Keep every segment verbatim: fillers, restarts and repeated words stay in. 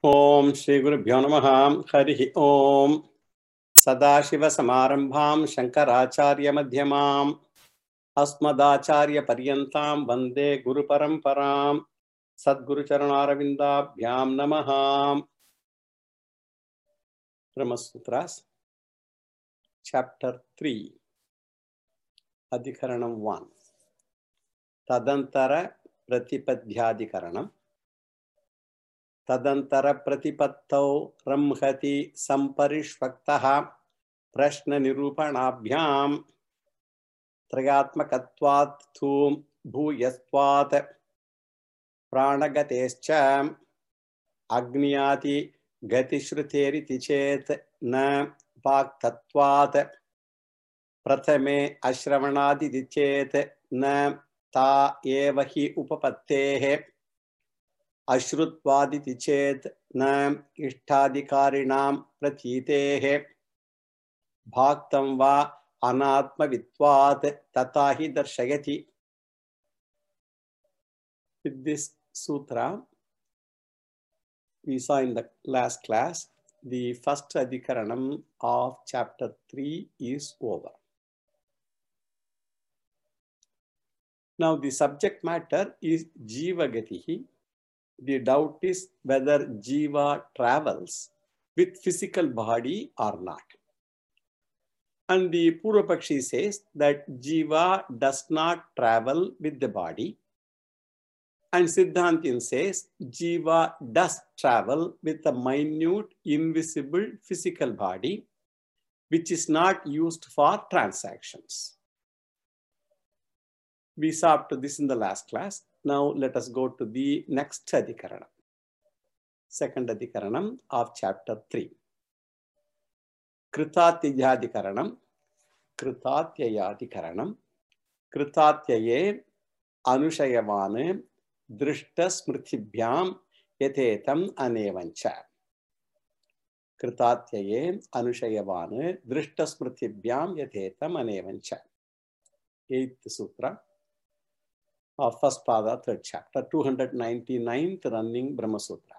Om Shri Guru Bhyo Namaha Harihi Om Sadashiva Samarambham Shankaracharya Madhyamam Asmadacharya Paryantam Vande Guru Paramparam Sadguru Charanaravinda Namaha. Brahma Sutras, Chapter three, Adhikaranam one. Tadantara Pratipadhyadhikaranam. Tadantara Pratipattau Ramhati Samparishvaktaha Prashna Nirupanabhyam Trayatmakatvat Thum Bhuyastvat Pranagatescha Agniyati Gatishriteri Tichet Na Bhaktatvat Prathame Ashravanadi Tichet Na Ta Evahi Upapattehe Ashrutvaditi chet na ishtadhikarinam pratitehe bhaktam va anatma vitvat tatahi darshayati. With this sutra, we saw in the last class, the first adhikaranam of chapter three is over. Now the subject matter is Jiva Gatihi. The doubt is whether Jiva travels with physical body or not. And the Purvapakshi says that Jiva does not travel with the body. And Siddhantin says Jiva does travel with a minute, invisible physical body, which is not used for transactions. We saw up to this in the last class. Now let us go to the next adhikaranam, second adhikaranam of chapter three. Kritatyayadhikaranam, Kritatyayadhikaranam, Kritatyaye Anushayavane Drishta Smrtibhyam Yatetam Anevancha. Kritatyaye Anushayavane Drishta Smrtibhyam Yatetam Anevancha. Eighth Sutra of first pada, third chapter, two hundred ninety-ninth running Brahma Sutra.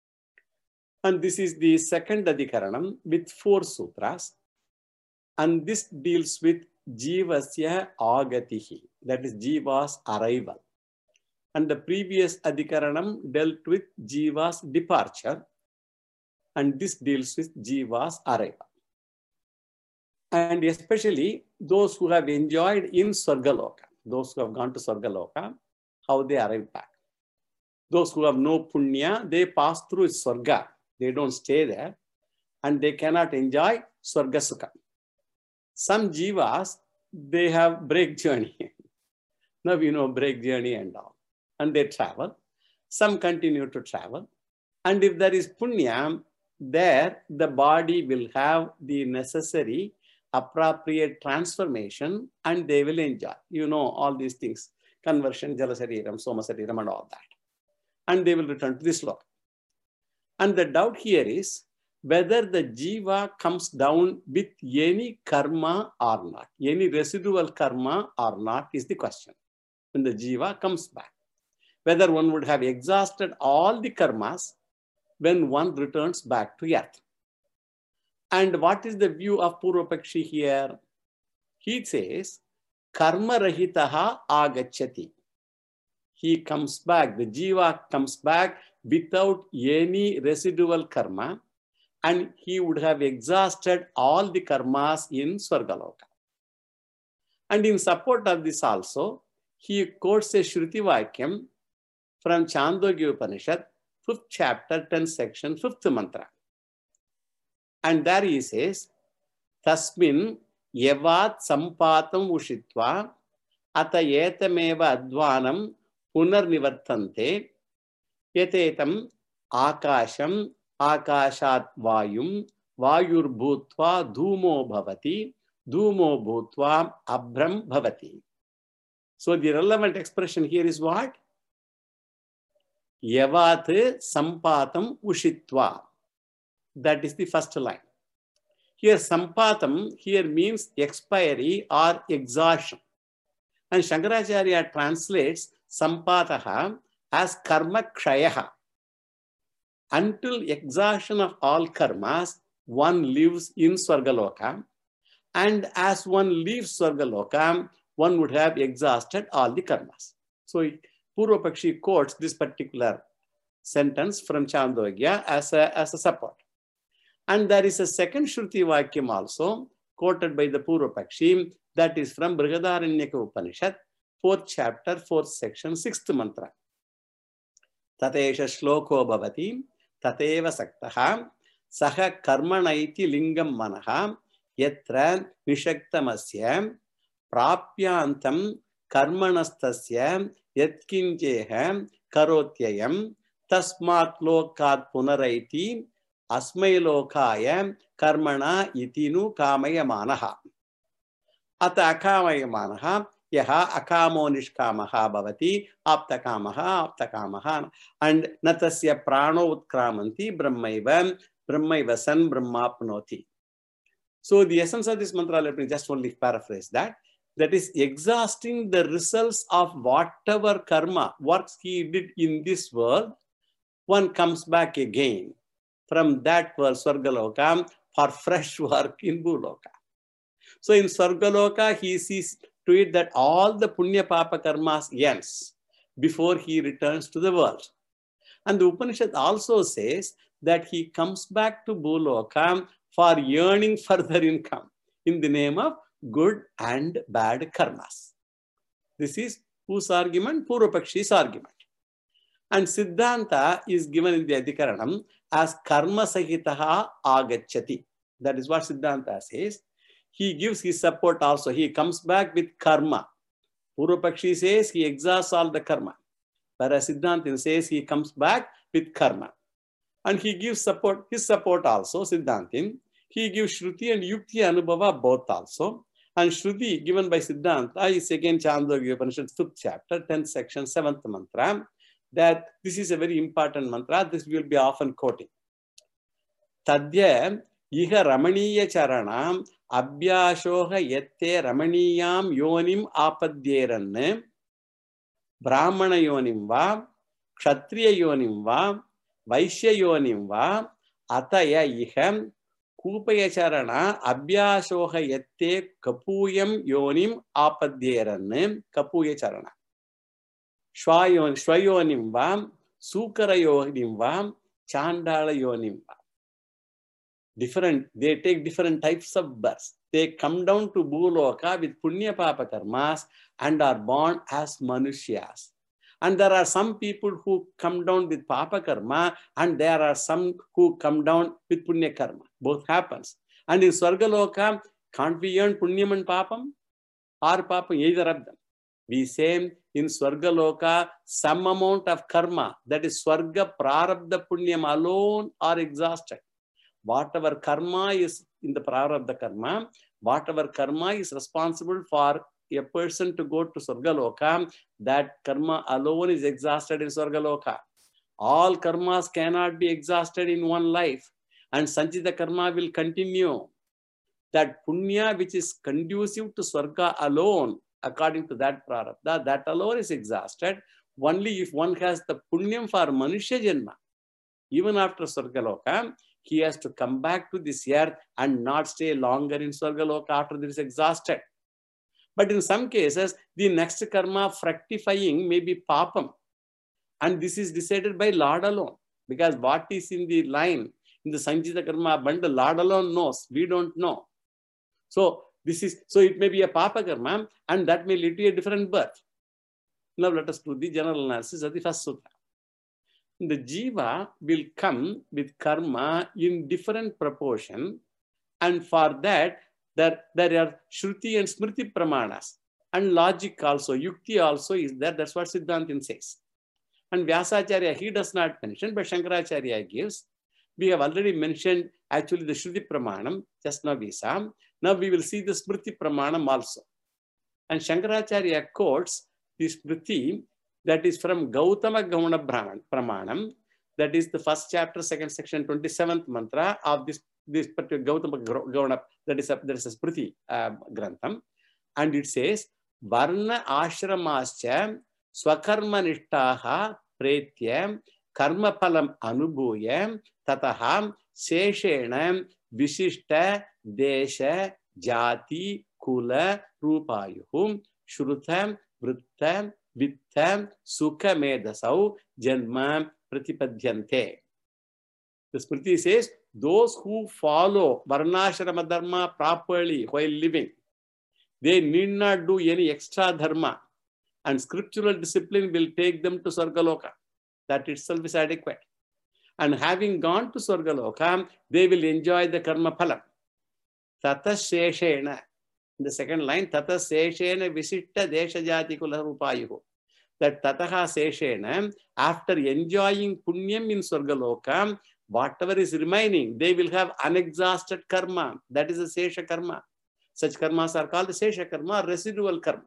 And this is the second adhikaranam with four sutras. And this deals with Jivasya Agatihi, that is Jiva's arrival. And the previous adhikaranam dealt with Jiva's departure. And this deals with Jiva's arrival. And especially those who have enjoyed in Swargaloka. Those who have gone to Swargaloka, how they arrive back. Those who have no punya, they pass through Swarga. They don't stay there. And they cannot enjoy Swargasukha. Some jivas, they have break journey. Now we know break journey and all. And they travel. Some continue to travel. And if there is punya, there the body will have the necessary appropriate transformation and they will enjoy. You know all these things. Conversion, Jalasariram, Somasariram and all that. And they will return to this loka. And the doubt here is whether the jiva comes down with any karma or not. Any residual karma or not is the question. When the jiva comes back. Whether one would have exhausted all the karmas when one returns back to earth. And what is the view of Purvapakshi here? He says, Karma rahitaha agacchati. He comes back, the jiva comes back without any residual karma, and he would have exhausted all the karmas in Swargaloka. And in support of this also, he quotes a Shruti Vakyam from Chandogya Upanishad, fifth chapter, tenth section, fifth mantra. And there he says, Tasmin yavat sampatam ushitva ata yetameva advanam punar nivartante yatetam akasham akashat vayum vayur bhutva dhumo bhavati dhumo bhutva abram bhavati. So the relevant expression here is what? Yavat sampatam ushitva. That is the first line. Here, sampatam here means expiry or exhaustion. And Shankaracharya translates sampataha as karma kshayaha. until exhaustion of all karmas, one lives in Swargaloka. And as one leaves Swargaloka, one would have exhausted all the karmas. So Purva Pakshi quotes this particular sentence from Chandogya as a, as a support. And there is a second Shruti Vakyam also quoted by the Purva Pakshi, that is from Brihadaranyaka Upanishad, fourth chapter, fourth section, sixth mantra. Tatesha shloko bhavati, tateva saktaha, saha karmanaiti lingam manaha, yatra nishaktamasya, prapyantam karmanastasya, yatkinjeha karotyayam, tasmat lokat punaraiti, asmai lokaya karmana itinu kamayamanaha. Ata akamayamanaha, yaha akamo nishkamaha bhavati, aptakamaha, aptakamaha, and natasya prano utkramanti, brahmaiva, brahmaiva san brahmapnoti. So the essence of this mantra, let me just only paraphrase that. That is exhausting the results of whatever karma, works he did in this world, one comes back again from that world, Swargaloka, for fresh work in Bhuloka. So in Swargaloka, he sees to it that all the Punya Papa karmas ends before he returns to the world. And the Upanishad also says that he comes back to Bhuloka for yearning further income in the name of good and bad karmas. This is whose argument? Purva Pakshi's argument. And Siddhanta is given in the Adhikaranam as karma sahitaha agacchati. That is what Siddhanta says. He gives his support also. He comes back with karma. Purva Pakshi says he exhausts all the karma. Whereas Siddhanta says he comes back with karma. And he gives support, his support also, Siddhantin. He gives Shruti and Yukti Anubhava both also. And Shruti given by Siddhanta is again Chandogya Upanishad, fifth chapter, tenth section, seventh mantra. That this is a very important mantra. This will be often quoting. Tadya iha ramaniya charanam abhyashoha yette ramaniyam yonim apadyeranne brahmana yonim va kshatriya yonim va vaishya yonim va ataya iha kupaya charana abhyashoha yette kapuyam yonim apadyeranne kapuya charana Shvayon, Shvayonim vam, Sukarayonim vam, Chandala yonim vam. Different, they take different types of births. They come down to Bhuloka with Punya Papa karmas and are born as Manusyas. And there are some people who come down with Papa karma and there are some who come down with Punya karma. Both happens. And in Swargaloka, can't we earn Punyam and Papam? Or Papam, either of them. We say in Swargaloka, some amount of karma, that is Swarga Prarabdha Punyam alone are exhausted. Whatever karma is in the Prarabdha karma, whatever karma is responsible for a person to go to Swargaloka, that karma alone is exhausted in Swargaloka. All karmas cannot be exhausted in one life, and Sanchita karma will continue. That punya which is conducive to Swarga alone, according to that prarabdha, that alone is exhausted. Only if one has the punyam for Manushya Janma, even after Swargaloka, he has to come back to this earth and not stay longer in Swargaloka after this is exhausted. But in some cases, the next karma fructifying may be papam. And this is decided by Lord alone. Because what is in the line, in the Sanchita karma bundle, Lord alone knows. We don't know. So, This is so it may be a papa karma and that may lead to a different birth. Now let us do the general analysis of the first sutra. The jiva will come with karma in different proportion, and for that there, there are Shruti and Smriti pramanas, and logic also, Yukti also is there. That's what Siddhantin says. And Vyasacharya, he does not mention, but Shankaracharya gives. We have already mentioned actually the Shruti pramanam, just now we saw. Now we will see the Smriti pramanam also. And Shankaracharya quotes the Smriti that is from Gautama Gauna pramanam. That is the first chapter, second section, twenty-seventh mantra of this, this particular Gautama Gauna, that is a, that is a Smriti uh, Grantham. And it says, Varna ashramascha swakarma nishtaha pretya karma phalam anubhuya tataha seshena vishishta desha jati kula rupayuhum shrutam vrittam vittam sukha medasau janma pratipadyante. The Smriti says, those who follow varnashrama dharma properly while living, they need not do any extra dharma, and scriptural discipline will take them to Sargaloka. That itself is adequate. And having gone to Sargaloka, they will enjoy the karma phalam. Tata sheshena. In the second line, tata sheshena vishitta desha jati kula rupayuhu. That tataha sheshena, after enjoying punyam in Sargaloka, whatever is remaining, they will have unexhausted karma. That is a sesha karma. Such karmas are called the sesha karma, residual karma.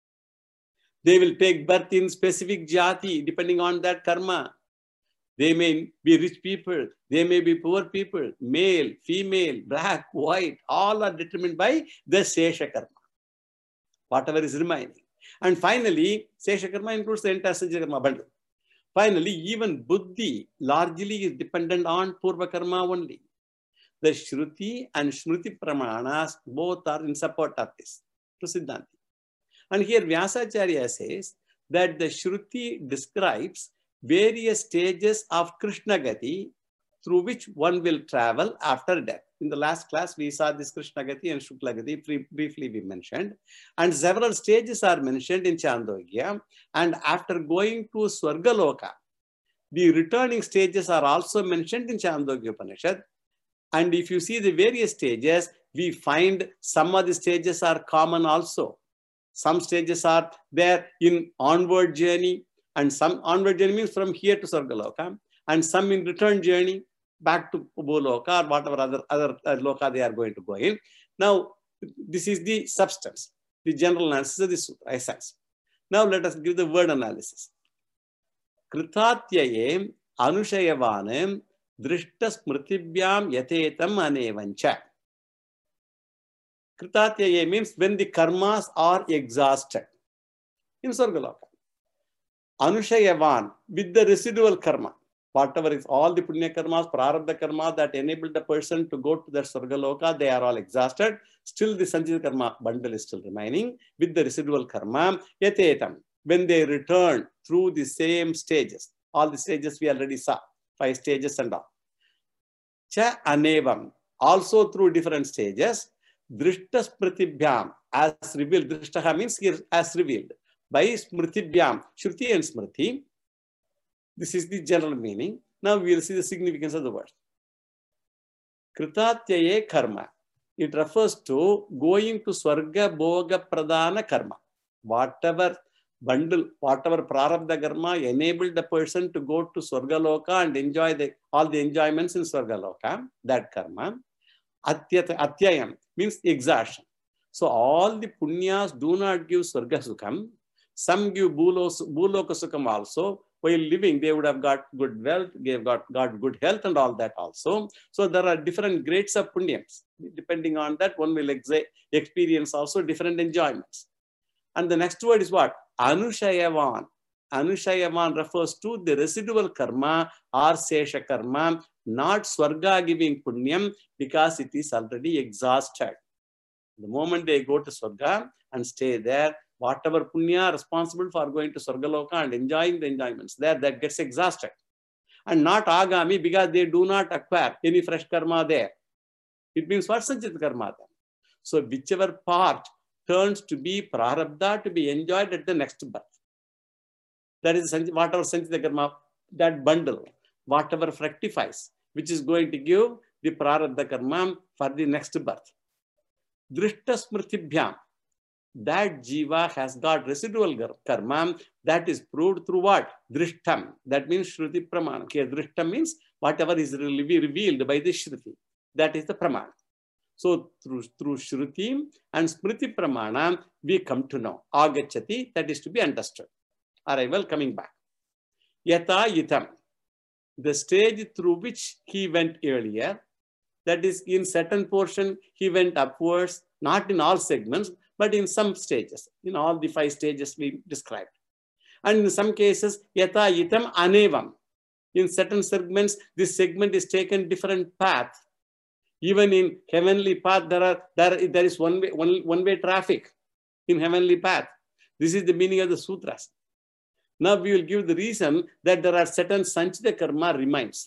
They will take birth in specific jati depending on that karma. They may be rich people, they may be poor people, male, female, black, white, all are determined by the sesha karma. Whatever is remaining. And finally, sesha karma includes the entire sanchita karma bundle. Finally, even buddhi largely is dependent on purva karma only. The shruti and shruti pramanas both are in support of this, to Siddhanti. And here Vyasacharya says that the shruti describes various stages of Krishna Gati through which one will travel after death. In the last class, we saw this Krishna Gati and Shukla Gati, briefly we mentioned. And several stages are mentioned in Chandogya. And after going to Swargaloka, the returning stages are also mentioned in Chandogya Upanishad. And if you see the various stages, we find some of the stages are common also. Some stages are there in onward journey, and some onward journey means from here to Sargaloka, and some in return journey back to Bhuloka or whatever other, other uh, loka they are going to go in. Now, this is the substance, the general analysis of this sutra, essence. Now, let us give the word analysis. Kritatyaye anushayavane drishta smritibhyam yatetam anevancha. Kritatyaye means when the karmas are exhausted in Sargaloka. Anushayavan, with the residual karma, whatever is all the punya karmas, prarabdha karma that enabled the person to go to the Sargaloka, they are all exhausted. Still the sanchita karma bundle is still remaining with the residual karma. Yatetam, when they return through the same stages, all the stages we already saw, five stages and all. Cha anevam, also through different stages. Drishta smritibhyam, as revealed. Drishtaha means here as revealed. By smritibhyam, shruti and smriti. This is the general meaning. Now we will see the significance of the word. Kritatyaye karma. It refers to going to Swarga Bhoga Pradana karma. Whatever bundle, whatever prarabdha karma enabled the person to go to Swargaloka and enjoy the, all the enjoyments in Swargaloka, that karma. Atyata, atyayam means exhaustion. So all the punyas do not give Swarga Sukham. Some give Bhuloka Sukham also. While living, they would have got good wealth, they have got, got good health and all that also. So there are different grades of punyams. Depending on that, one will experience also different enjoyments. And the next word is what? Anushayavan. Anushayavan refers to the residual karma or sesha karma, not Swarga giving punyam, because it is already exhausted. The moment they go to Swarga and stay there, whatever punya responsible for going to Sargaloka and enjoying the enjoyments there, that gets exhausted. And not agami, because they do not acquire any fresh karma there. It means what? Sanchita karma there. So whichever part turns to be prarabdha to be enjoyed at the next birth. That is whatever sanchita karma, that bundle, whatever fructifies, which is going to give the prarabdha karma for the next birth. Drishta smritibhyam. That jiva has got residual karma that is proved through what? Drishtam. That means Shruti Pramana. Okay, Drishtam means whatever is revealed by the Shruti. That is the Pramana. So through, through Shruti and Smriti Pramana, we come to know. Agachati, that is to be understood. Arrival coming back. Yata yitam. The stage through which he went earlier, that is in certain portion, he went upwards, not in all segments, but in some stages, in all the five stages we described. And in some cases, yata yitam anevam. In certain segments, this segment is taken different path. Even in heavenly path, there are there, there is one way, one, one way traffic in heavenly path. This is the meaning of the sutras. Now we will give the reason that there are certain sanchita karma remains.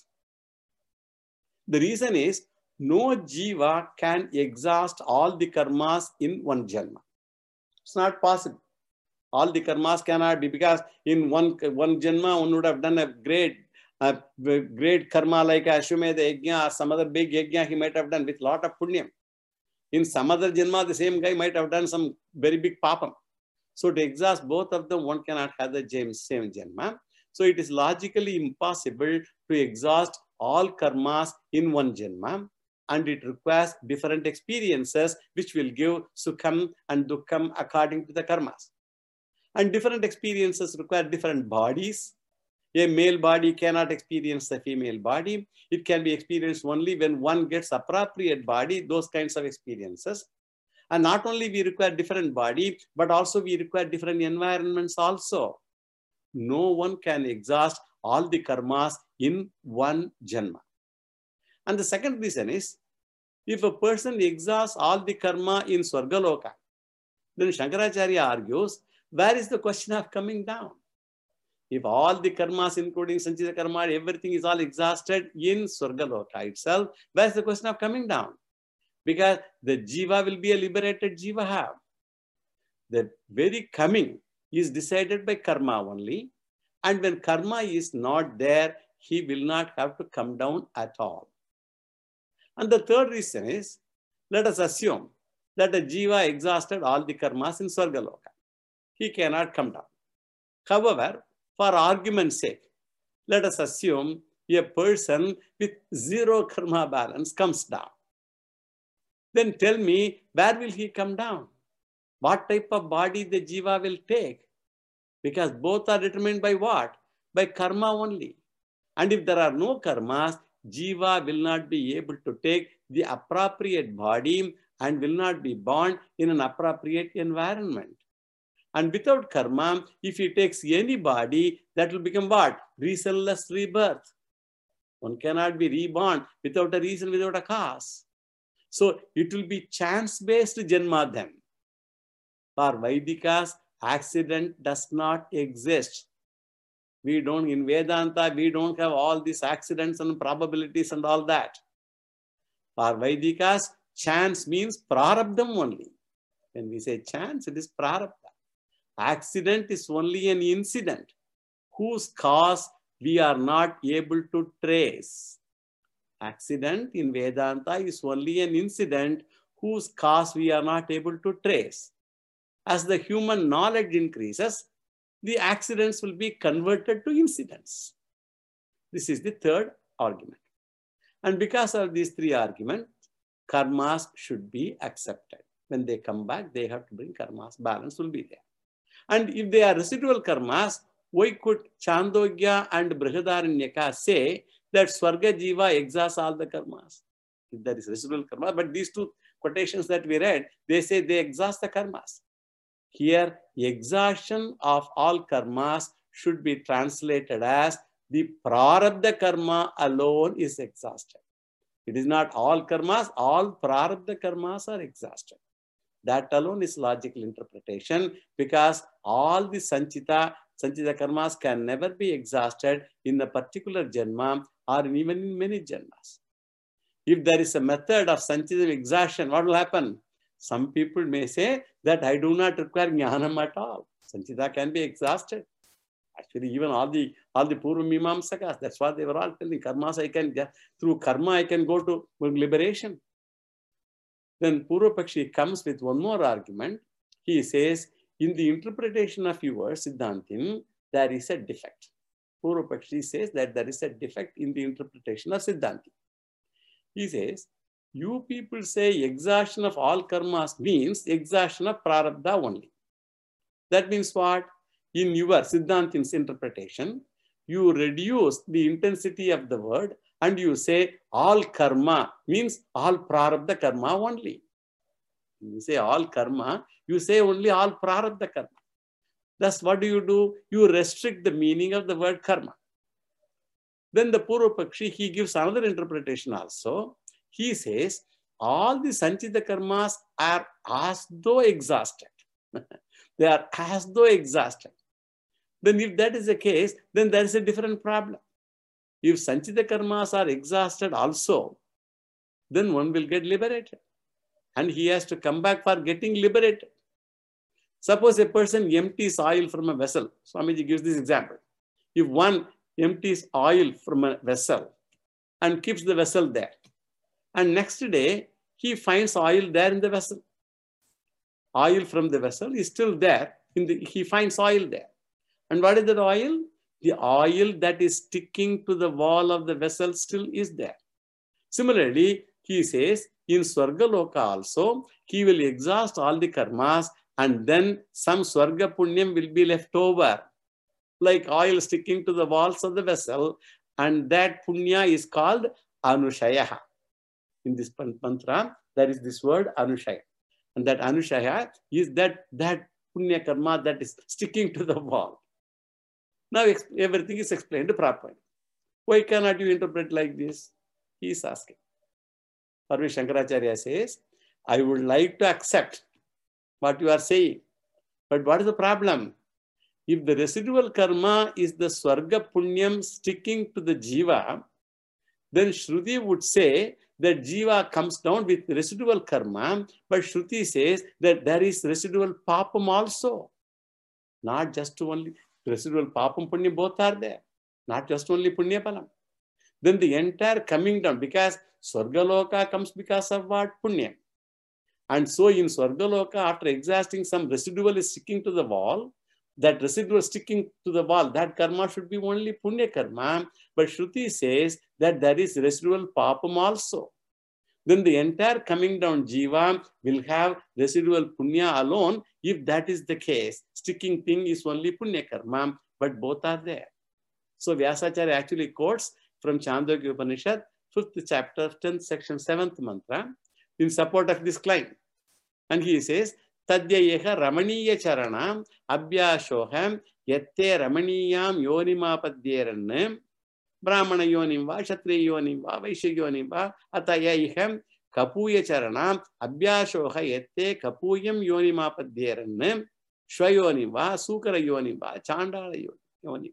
The reason is no jiva can exhaust all the karmas in one janma. It's not possible. All the karmas cannot be, because in one, one janma one would have done a great a great karma like Ashwamedha Yajna or some other big yajna he might have done with lot of punyam. In some other janma, the same guy might have done some very big papam. So to exhaust both of them, one cannot have the same janma. So it is logically impossible to exhaust all karmas in one janma, and it requires different experiences which will give sukham and dukkham according to the karmas. And different experiences require different bodies. A male body cannot experience the female body. It can be experienced only when one gets appropriate body, those kinds of experiences. And not only we require different body, but also we require different environments also. No one can exhaust all the karmas in one janma. And the second reason is, if a person exhausts all the karma in Swargaloka, then Shankaracharya argues, where is the question of coming down? If all the karmas, including sanchita karma, everything is all exhausted in Swargaloka itself, where is the question of coming down? Because the jiva will be a liberated jiva. The very coming is decided by karma only. And when karma is not there, he will not have to come down at all. And the third reason is, let us assume that the jiva exhausted all the karmas in Swargaloka. He cannot come down. However, for argument's sake, let us assume a person with zero karma balance comes down. Then tell me, where will he come down? What type of body the jiva will take? Because both are determined by what? By karma only. And if there are no karmas, jiva will not be able to take the appropriate body and will not be born in an appropriate environment. And without karma, if he takes any body, that will become what? Reasonless rebirth. One cannot be reborn without a reason, without a cause. So it will be chance-based janma then. For Vaidikas, accident does not exist. We don't, in Vedanta, we don't have all these accidents and probabilities and all that. For Vaidikas, chance means prarabdham only. When we say chance, it is prarabdha. Accident is only an incident whose cause we are not able to trace. Accident in Vedanta is only an incident whose cause we are not able to trace. As the human knowledge increases, the accidents will be converted to incidents. This is the third argument. And because of these three arguments, karmas should be accepted. When they come back, they have to bring karmas. Balance will be there. And if they are residual karmas, why could Chandogya and Brihadaranyaka say that Swarga Jiva exhausts all the karmas? If there is residual karma, but these two quotations that we read, they say they exhaust the karmas. Here, exhaustion of all karmas should be translated as the prarabdha karma alone is exhausted. It is not all karmas, all prarabdha karmas are exhausted. That alone is logical interpretation, because all the sanchita, sanchita karmas can never be exhausted in a particular janma or even in many janmas. If there is a method of sanchita exhaustion, what will happen? Some people may say that I do not require jnanam at all. Sanchita can be exhausted. Actually, even all the all the Purva Mimamsakas, that's what they were all telling. Karmas, I can get, through karma, I can go to liberation. Then Purva Pakshi comes with one more argument. He says, in the interpretation of your Siddhantin, there is a defect. Purva Pakshi says that there is a defect in the interpretation of Siddhantin. He says, you people say exhaustion of all karmas means exhaustion of prarabdha only. That means what? In your Siddhantin's interpretation, you reduce the intensity of the word and you say all karma means all prarabdha karma only. You say all karma, you say only all prarabdha karma. Thus, what do you do? You restrict the meaning of the word karma. Then the Purva Pakshi, he gives another interpretation also. He says, all the Sanchita karmas are as though exhausted. They are as though exhausted. Then if that is the case, then there is a different problem. If Sanchita karmas are exhausted also, then one will get liberated. And he has to come back for getting liberated. Suppose a person empties oil from a vessel. Swamiji gives this example. If one empties oil from a vessel and keeps the vessel there, and next day he finds oil there in the vessel. Oil from the vessel is still there. In the, he finds oil there. And what is that oil? The oil that is sticking to the wall of the vessel still is there. Similarly, he says, in Swargaloka also, he will exhaust all the karmas and then some Swarga Punyam will be left over, like oil sticking to the walls of the vessel, and that Punya is called Anushaya. In this mantra, there is this word Anushaya. And that Anushaya is that, that Punya karma that is sticking to the wall. Now everything is explained properly. Why cannot you interpret like this? He is asking. Parvi Shankaracharya says, I would like to accept what you are saying. But what is the problem? If the residual karma is the Swarga Punyam sticking to the Jiva, then Shruti would say that Jiva comes down with residual karma, but Shruti says that there is residual papam also. Not just only residual papam punya, both are there. Not just only punya palam. Then the entire coming down, because Swargaloka comes because of what? Punya. And so in Swargaloka, after exhausting, some residual is sticking to the wall. That residual sticking to the wall, that karma should be only punya karma. But Shruti says that there is residual papam also. Then the entire coming down jiva will have residual punya alone. If that is the case, sticking thing is only punya karma, but both are there. So Vyasacharya actually quotes from Chandogya Upanishad, fifth chapter, tenth section, seventh mantra, in support of this claim. And he says, Tadyayeha Ramaniya Charanam Abhyashoham Yatte Ramaniyam Yonimapadyeranam Brahmana Yonim Va, Kshatriya Yonim Va, Vaishya Yonim Va, Atayayham Kapuya Charanam Abhyashoha Yatte Kapuyam Yonimapadyeranam Shvayonim Va, Sukara Yonim Va, Chandala Yonim.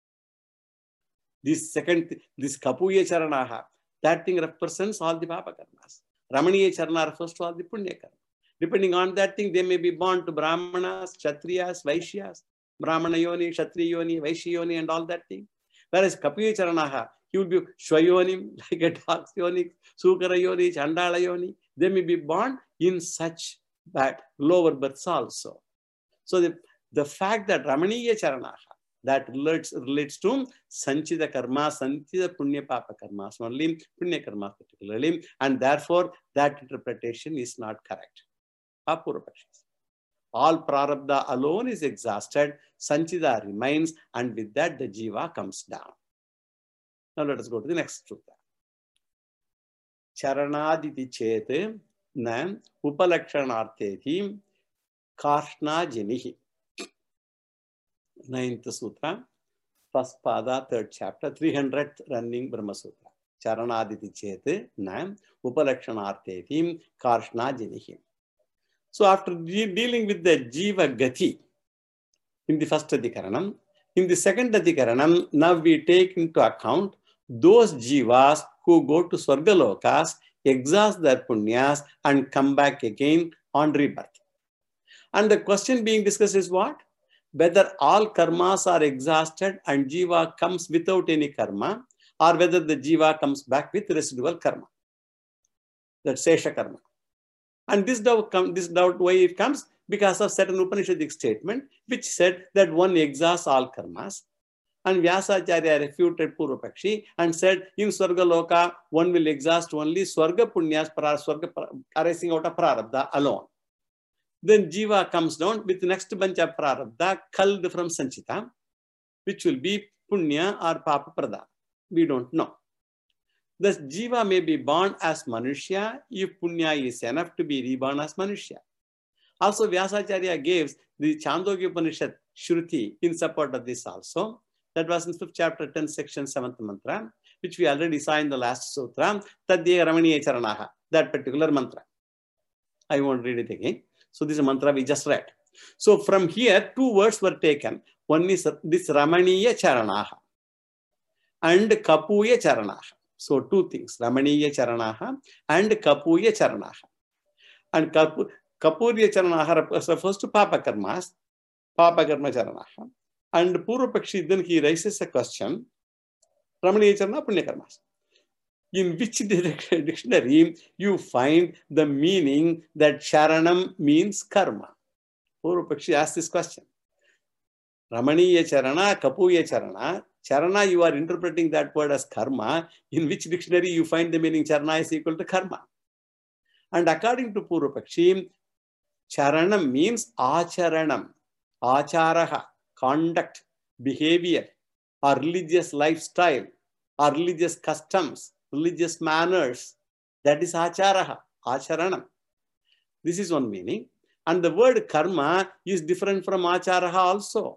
This second, this Kapuya Charanaha, that thing represents all the Papa Karmas. Ramaniya Charana refers to all the Punya Karma. Depending on that thing, they may be born to Brahmanas, Kshatriyas, Vaishyas, Brahmana Yoni, Kshatriya Yoni, Vaishya Yoni, and all that thing. Whereas Kapuya Charanaha, he would be Shvayonim, like a dog's Yoni, Sukara Yoni, Chandala Yoni. They may be born in such bad lower births also. So the, the fact that Ramaniya Charanaha, that relates, relates to Sanchita Karma, Sanchita Punya Papa Karmas, only Punya Karma particularly, and therefore that interpretation is not correct. All prarabdha alone is exhausted, Sanchita remains, and with that the jiva comes down. Now let us go to the next sutta. Charanaditi chete na upalakshanarthethi karshna jinihi. Ninth sutra, first pada, third chapter, three hundredth running Brahma Sutra. Charanaditi chete na upalakshanarthethi karshna jinihi. So after de dealing with the Jiva Gati in the first Adhikaranam, in the second Adhikaranam, now we take into account those Jivas who go to Swargalokas, exhaust their punyas and come back again on rebirth. And the question being discussed is what? Whether all karmas are exhausted and Jiva comes without any karma, or whether the Jiva comes back with residual karma. That's Sesha karma. And this doubt, this doubt, why it comes? Because of certain Upanishadic statement, which said that one exhausts all karmas. And Vyasacharya refuted Purva Pakshi and said, in Swargaloka, one will exhaust only Swarga Punyas, Swarga, arising out of Prarabdha alone. Then Jiva comes down with the next bunch of Prarabdha, culled from Sanchita, which will be Punya or Papa Prada. We don't know. Thus, Jiva may be born as Manushya if Punya is enough to be reborn as Manushya. Also, Vyasacharya gives the Chandogya Upanishad Shruti in support of this also. That was in fifth chapter, tenth section, seventh mantra, which we already saw in the last sutra, Tadye Ramaniye Charanaha, that particular mantra. I won't read it again. So this is a mantra we just read. So from here, two words were taken. One is this Ramaniya Charanaha and Kapuya Charanaha. So two things, Ramaniya Charanaha and Kapuya Charanaha. And Kapu, Kapurya Charanaha refers to Papa Karmas, Papa Karma Charanaha. And Purvapakshi, then he raises a question, Ramaniya Charana, Punya Karmas. In which dictionary you find the meaning that Charanam means karma? Purvapakshi asks this question. Ramaniya Charana, Kapuya Charana. Charana, you are interpreting that word as karma. In which dictionary you find the meaning Charana is equal to karma? And according to Purvapakshi, Charanam means acharanam, acharaha, conduct, behavior, or religious lifestyle, or religious customs, religious manners. That is acharaha, acharanam. This is one meaning. And the word karma is different from acharaha also.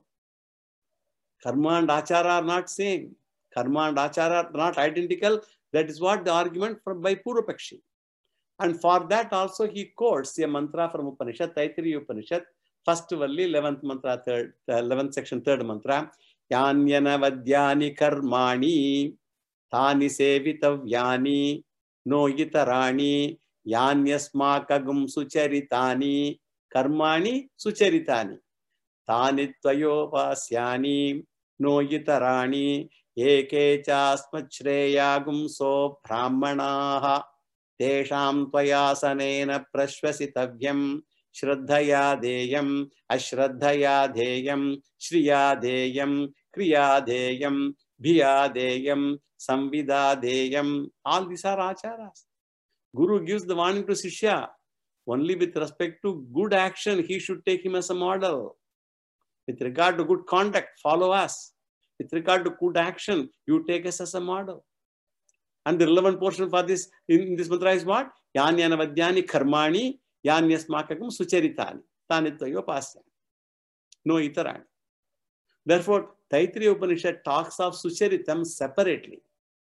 Karma and achara are not same. Karma and achara are not identical. That is what the argument from by Purvapakshi. And for that also he quotes a mantra from Upanishad, Taittiriya Upanishad, first valli, eleventh mantra, third, eleventh section, third mantra. Yanyana vadyani karmani, tani sevitavyani, no yitarani, yanyasmakagum sucharitani, karmani sucharitani, tani tvayopasyani, no yitarani, eke chasmachreyagum so brahmanaha, tesham tvayasanena prashvasitavyam, Shraddhaya deyam, Ashraddhaya deyam, Shriya deyam, Kriya deyam, Bhiya deyam, Samvida deyam. All these are acharas. Guru gives the warning to Shishya. Only with respect to good action, he should take him as a model. With regard to good conduct, follow us. With regard to good action, you take us as a model. And the relevant portion for this in this mantra is what? Yanyana vadyani karmani, yanyasmakagam sucharitani, tanitvayo pasya. No itarani. Therefore, Taittiriya Upanishad talks of sucharitam separately.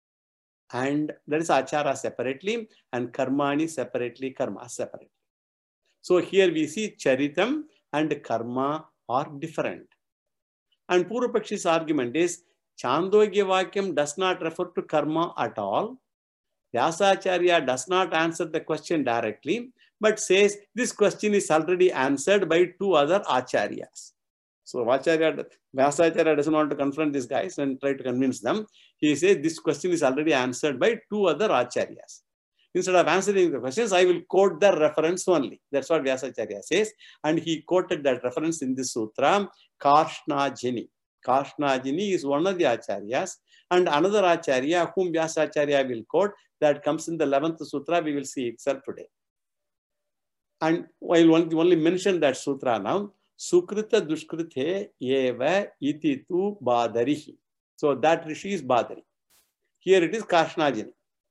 And that is achara separately and karmani separately, karma separately. So here we see charitam and karma are different. And Purvapakshi's argument is Chandogya Vakyam does not refer to karma at all. Vyasacharya does not answer the question directly, but says this question is already answered by two other acharyas. So Acharya, Vyasacharya doesn't want to confront these guys and try to convince them. He says this question is already answered by two other acharyas. Instead of answering the questions, I will quote the reference only. That's what Vyasacharya says. And he quoted that reference in this sutra, Karshnajini. Karshnajini is one of the acharyas. And another acharya whom Vyasacharya will quote, that comes in the eleventh sutra, we will see itself today. And I will only mention that sutra now. Sukrita dushkrite eva iti tu badarihi. So that rishi is Badari. Here it is Karshnajini.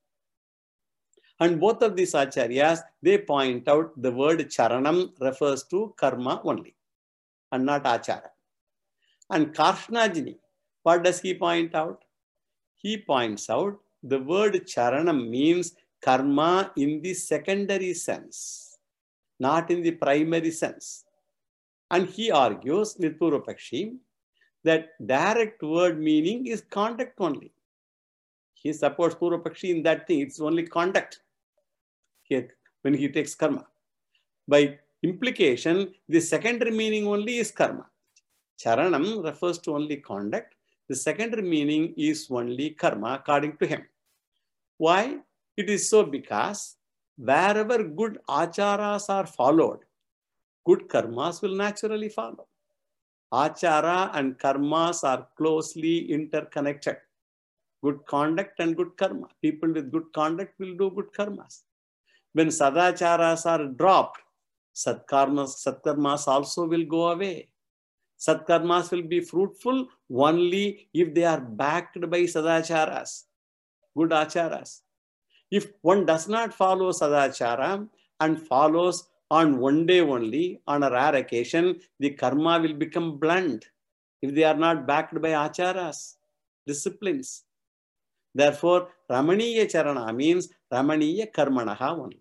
And both of these acharyas, they point out the word charanam refers to karma only and not achara. And Karshnajini, what does he point out? He points out the word charanam means karma in the secondary sense, not in the primary sense. And he argues with Purvapakshi that direct word meaning is conduct only. He supports Purvapakshi in that thing, it's only conduct here when he takes karma. By implication, the secondary meaning only is karma. Charanam refers to only conduct. The secondary meaning is only karma according to him. Why? It is so because wherever good acharas are followed, good karmas will naturally follow. Achara and karmas are closely interconnected. Good conduct and good karma. People with good conduct will do good karmas. When sadacharas are dropped, satkarmas, satkarmas also will go away. Satkarmas will be fruitful only if they are backed by sadacharas, good acharas. If one does not follow sadachara and follows on one day only, on a rare occasion, the karma will become blunt. if they are not backed by acharas, disciplines. Therefore, Ramaniya Charana means Ramaniya Karmanaha only.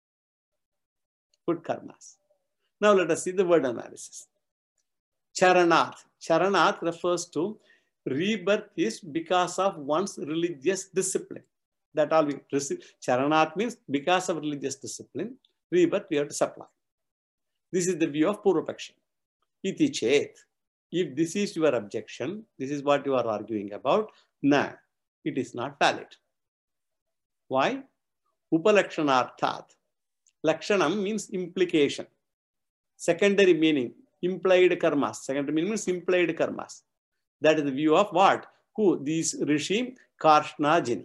Good karmas. Now let us see the word analysis. Charanath. Charanath refers to rebirth is because of one's religious discipline. That all we receive. Charanath means because of religious discipline, rebirth we have to supply. This is the view of Purvapakshi. Iti chet. If this is your objection, this is what you are arguing about, na, it is not valid. Why? Upalakshanarthat. Lakshanam means implication. Secondary meaning, implied karmas. Secondary meaning means implied karmas. That is the view of what? Who? These Rishi Karshnajini.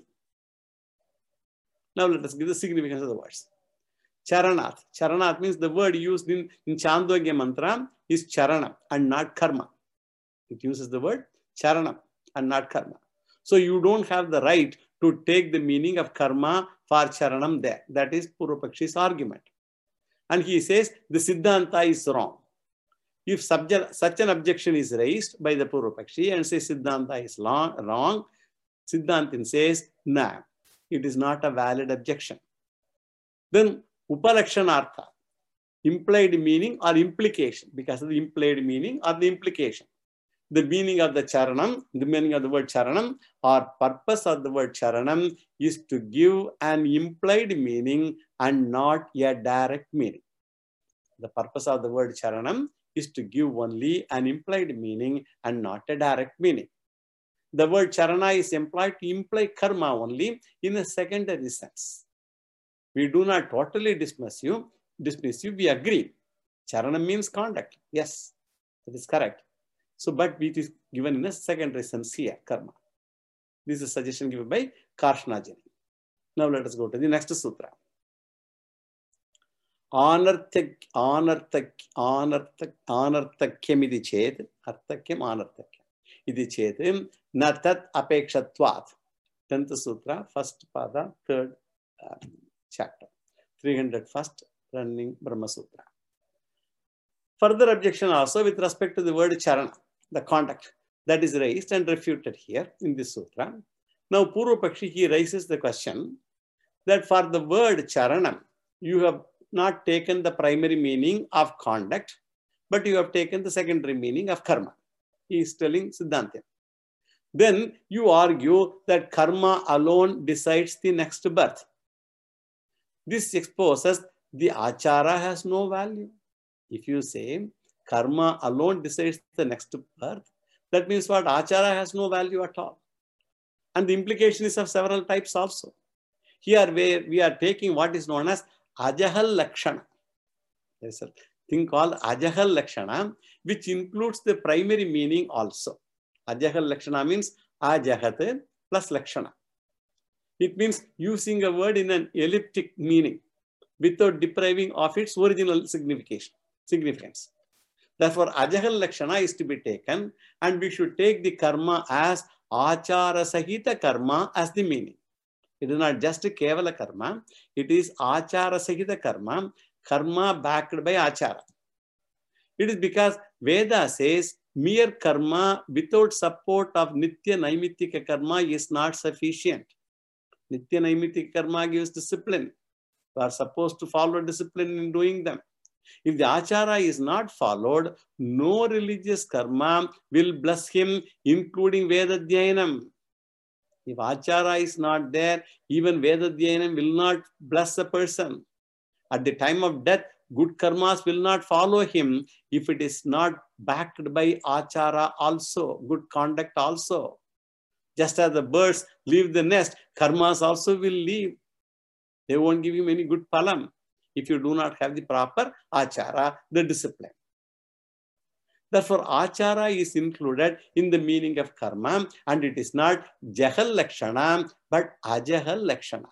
Now let us give the significance of the words. Charanath. Charanath means the word used in, in Chandogya mantra is charana and not karma. It uses the word charana and not karma. So you don't have the right to take the meaning of karma for charanam there. That is Purvapakshi's argument. And he says the Siddhanta is wrong. If subject, such an objection is raised by the Purvapakshi and says Siddhanta is long, wrong, Siddhantin says, nah, it is not a valid objection. Then Upalakshanartha, implied meaning or implication, because of the implied meaning or the implication. The meaning of the charanam, the meaning of the word charanam or purpose of the word charanam is to give an implied meaning and not a direct meaning. The purpose of the word charanam is to give only an implied meaning and not a direct meaning. The word charana is employed to imply karma only in a secondary sense. We do not totally dismiss you, dismiss you, we agree. Charana means conduct. Yes, that is correct. So, but it is given in a secondary sense here, karma. This is a suggestion given by Karshnajani. Now let us go to the next sutra. Anarthak, anarthak, anarthak, anarthakyam idi chet, arthakyam anarthakyam. Idi chet, na tat apekshatvat. tenth sutra, first pada, third uh, chapter. three hundred first running Brahma Sutra. Further objection also with respect to the word charana, the conduct that is raised and refuted here in this sutra. Now Purvapakshi, he raises the question that for the word charanam, you have not taken the primary meaning of conduct, but you have taken the secondary meaning of karma. He is telling Siddhanta. Then you argue that karma alone decides the next birth. This exposes the achara has no value. If you say karma alone decides the next birth, that means what? Achara has no value at all. And the implication is of several types also. Here where we are taking what is known as Ajahal Lakshana. There is a thing called Ajahal Lakshana, which includes the primary meaning also. Ajahal Lakshana means Ajahat plus Lakshana. It means using a word in an elliptic meaning without depriving of its original signification, significance. Therefore, Ajahal Lakshana is to be taken, and we should take the karma as Achara Sahita karma as the meaning. It is not just Kevala karma, it is Achara Sahita karma, karma backed by Achara. It is because Veda says mere karma without support of Nitya Naimittika karma is not sufficient. Nitya Naimittika karma gives discipline. We are supposed to follow discipline in doing them. If the achara is not followed, no religious karma will bless him, including Vedadhyanam. If achara is not there, even Vedadhyanam will not bless a person. At the time of death, good karmas will not follow him if it is not backed by achara also, good conduct also. Just as the birds leave the nest, karmas also will leave. They won't give him any good palam if you do not have the proper achara, the discipline. Therefore, achara is included in the meaning of karma, and it is not jahal lakshana, but ajahal lakshana.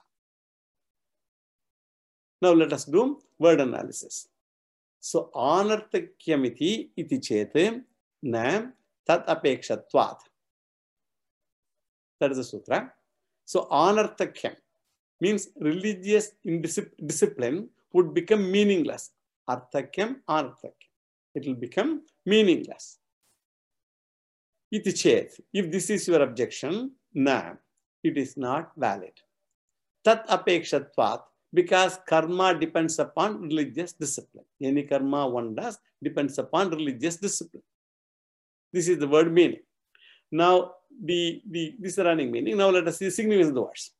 Now let us do word analysis. So, anarthakyamiti iti chete na tat apekshatvat. That is the sutra. So, anarthakyam means religious discipline would become meaningless. Arthakyam, anarthakyam. It will become meaningless. Iti chet. If this is your objection, na, it is not valid. Tat apekshatvat, because karma depends upon religious discipline. Any karma one does depends upon religious discipline. This is the word meaning. Now, the, the this is the running meaning. Now let us see the significance of the words.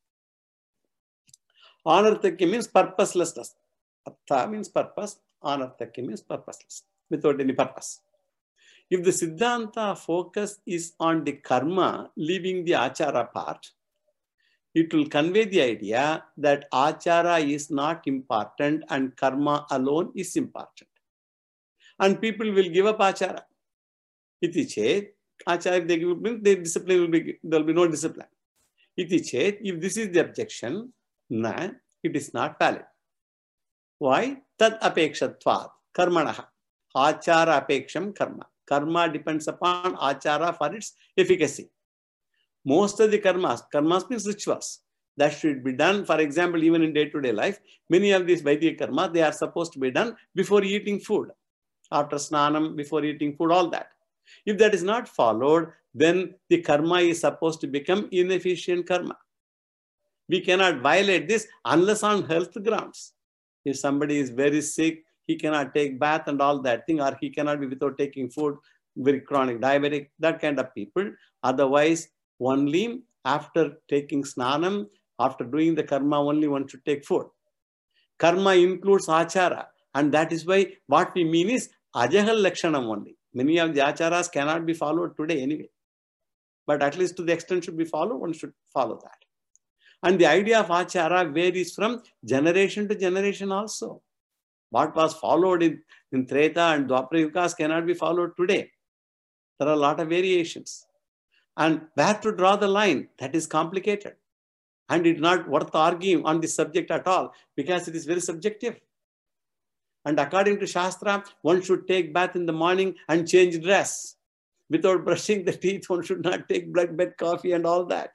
Anarthakya means purposelessness. Artha means purpose. Anarthakya means purposeless, without any purpose. If the Siddhanta focus is on the karma, leaving the achara part, it will convey the idea that achara is not important and karma alone is important. And people will give up achara. Iti chet, achara, if they give up, their discipline will be, there will be no discipline. Iti chet, if this is the objection, na, it is not valid. Why? Tad apekshatvat, karmanaha. Achara apeksham karma. Karma depends upon achara for its efficacy. Most of the karmas, karmas means rituals, that should be done. For example, even in day-to-day life, many of these Vedic karmas, they are supposed to be done before eating food, after snanam, before eating food, all that. If that is not followed, then the karma is supposed to become inefficient karma. We cannot violate this unless on health grounds. If somebody is very sick, he cannot take bath and all that thing, or he cannot be without taking food, very chronic diabetic, that kind of people. Otherwise, only after taking snanam, after doing the karma, only one should take food. Karma includes achara, and that is why what we mean is ajahal lakshanam only. Many of the acharas cannot be followed today anyway. But at least to the extent should be followed, one should follow that. And the idea of achara varies from generation to generation also. What was followed in, in Treta and Dwapara Yugas cannot be followed today. There are a lot of variations. And where to draw the line, that is complicated. And it's not worth arguing on this subject at all, because it is very subjective. And according to Shastra, one should take bath in the morning and change dress. Without brushing the teeth, one should not take black bed coffee and all that.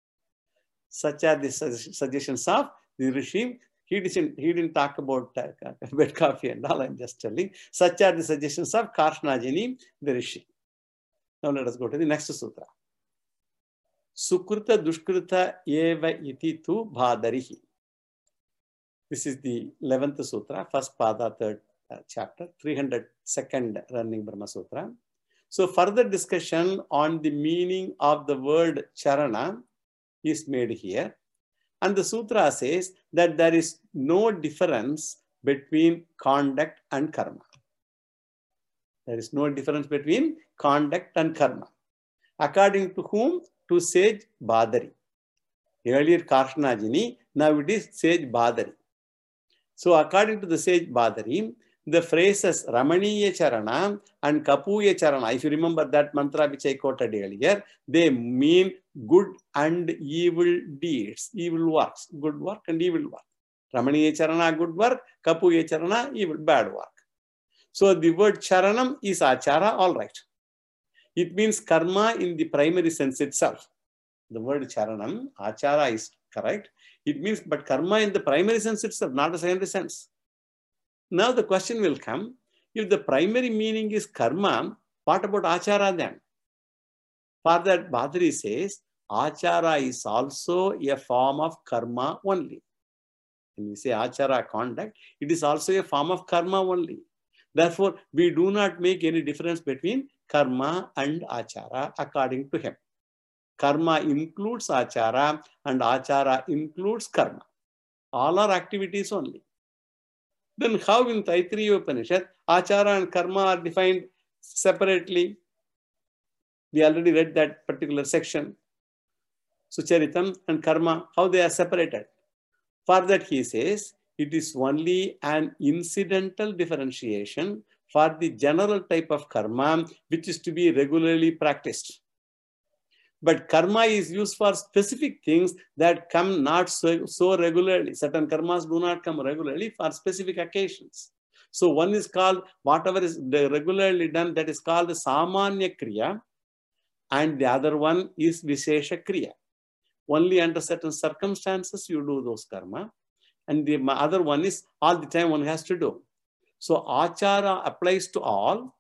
Such are the suggestions of the Rishi. He didn't, he didn't talk about uh, bed coffee and all, I'm just telling. Such are the suggestions of Karshnajini, the Rishi. Now let us go to the next sutra. Sukruta dushkruta eva iti tu bhadarihi. This is the eleventh sutra, first pada, third uh, chapter, three hundred second running Brahma Sutra. So further discussion on the meaning of the word charana is made here. And the sutra says that there is no difference between conduct and karma. There is no difference between conduct and karma. According to whom? To sage Bhadari. Earlier Karshnajini, now it is sage Bhadari. So according to the sage Bhadari, the phrases Ramaniya Charana and Kapuya Charana, if you remember that mantra which I quoted earlier, they mean good and evil deeds, evil works, good work and evil work. Ramaniya Charana, good work, Kapuya Charana, evil, bad work. So the word Charanam is Achara, all right. It means karma in the primary sense itself. The word Charanam, Achara is correct. It means, but karma in the primary sense itself, not the secondary sense. Now the question will come, if the primary meaning is karma, what about achara then? For that, Bhadari says, achara is also a form of karma only. When we say achara, conduct, it is also a form of karma only. Therefore, we do not make any difference between karma and achara according to him. Karma includes achara and achara includes karma. All are activities only. Then how in Taittiriya Upanishad, achara and karma are defined separately? We already read that particular section. Sucharitam and karma, how they are separated. For that he says, it is only an incidental differentiation for the general type of karma which is to be regularly practiced. But karma is used for specific things that come not so, so regularly. Certain karmas do not come regularly for specific occasions. So one is called, whatever is regularly done, that is called Samanya Kriya. And the other one is Vishesha Kriya. Only under certain circumstances you do those karma. And the other one is all the time one has to do. So Achara applies to all.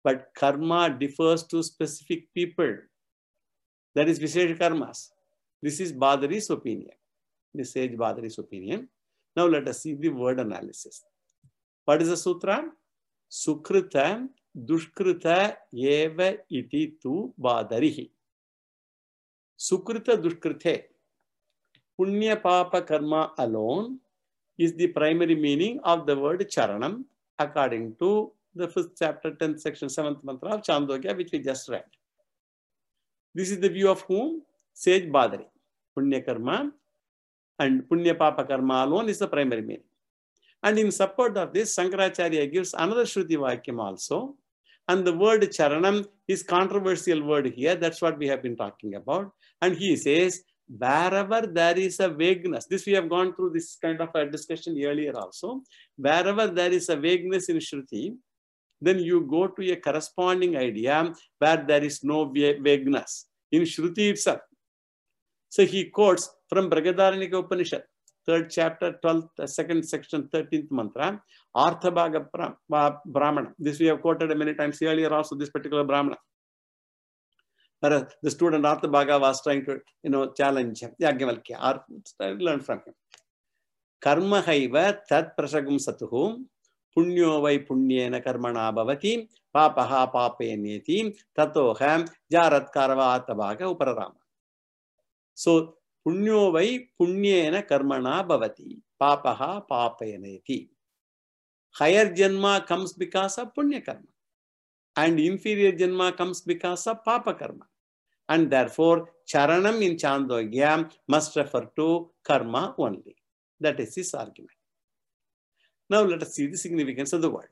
but karma differs to specific people. That is Vishesha karmas. This is Badari's opinion. This sage Badari's opinion. Now let us see the word analysis. What is the sutra? Sukrita dushkrita eva iti tu Badarihi. Sukrita dushkrite. Punya papa karma alone is the primary meaning of the word charanam according to the fifth chapter, tenth section, seventh mantra of Chandogya, which we just read. This is the view of whom? Sage Badari. Punya karma and Punya papa karma alone is the primary meaning. And in support of this, Shankaracharya gives another Shruti Vakyam also. And the word charanam is controversial word here. That's what we have been talking about. And he says, wherever there is a vagueness, this we have gone through this kind of a discussion earlier also. Wherever there is a vagueness in Shruti, then you go to a corresponding idea where there is no vagueness in Shruti itself. So he quotes from Brihadaranyaka Upanishad, third chapter, twelfth, second section, thirteenth mantra, Arthabhaga Brahmana. This we have quoted many times earlier also, this particular Brahmana. Whereas the student Arthabhaga was trying to, you know, challenge Yajnavalkya, or learn from him. Karma haiva tat prasagum satuhum. Punyo vai punyena karmana bhavati, papaha papeneti, tatoham jarat karva atabhaga upararama. So, punyo vai punyena karmana bhavati, papaha papeneti. Higher janma comes because of punya karma. And inferior janma comes because of papa karma. And therefore, charanam in Chandogya must refer to karma only. That is his argument. Now let us see the significance of the word.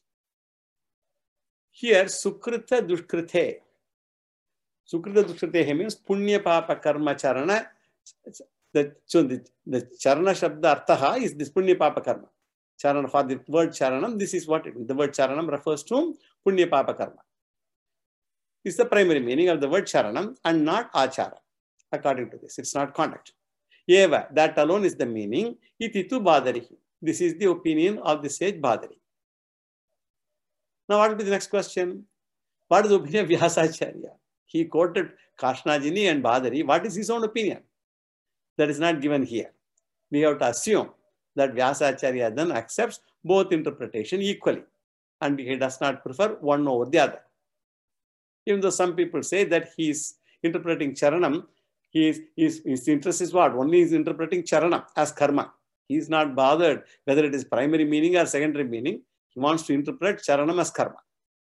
Here, Sukrita Dushkrite. Sukrita Dushkrite means Punya Papa Karma Charana. The, so the, the Charana Shabda Arthaha is this Punya Papa Karma. Charana, for the word Charanam, this is what it means. The word Charanam refers to Punya Papa Karma. It's the primary meaning of the word Charanam and not Achara. According to this, it's not conduct. Eva, that alone is the meaning. Ititu Badarihi. This is the opinion of the sage Badari. Now, what will be the next question? What is the opinion of Vyasacharya? He quoted Kashnajini and Badari. What is his own opinion? That is not given here. We have to assume that Vyasacharya then accepts both interpretation equally. And he does not prefer one over the other. Even though some people say that he is interpreting Charanam, he is, his, his interest is what? Only he is interpreting Charanam as karma. He is not bothered whether it is primary meaning or secondary meaning. He wants to interpret Charanam as karma.